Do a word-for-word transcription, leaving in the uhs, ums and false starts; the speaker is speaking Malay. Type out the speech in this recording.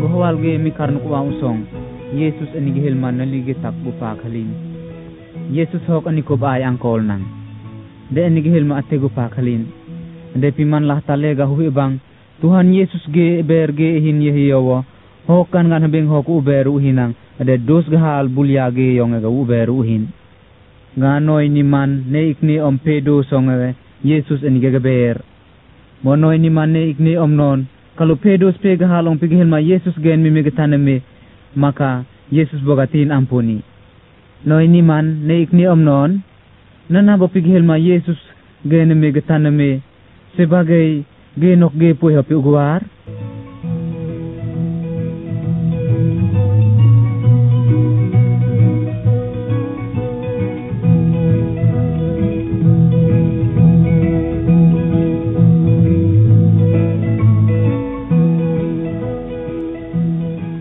Gohwal ge mi karnu kwa usong. Yesus ani gehel man nali ge tak gupa khalin. Yesus hok ani ko bay angkol nang. De ani gehel ma ate gupa khalin. De piman lah tale ga hu bang. Tuhan Yesus ge ber ge hin ye yowo. Hok kan ngan beng hok u beru hinang. Ade dos gahal bulya ge yong ga u beru hin. Nganoy ni man ne ikni om pedo songe Yesus ani ge ber. Monoy ni man ne ikni om non. Kalau pedos pe gahalong pigihil ma Yesus gen mi megataname maka Yesus bogatin ampuni. Noy ni man ne ikni om non. Nana bo pigihil ma Yesus gen mi megataname sebagai genok ge puy hapi uguar.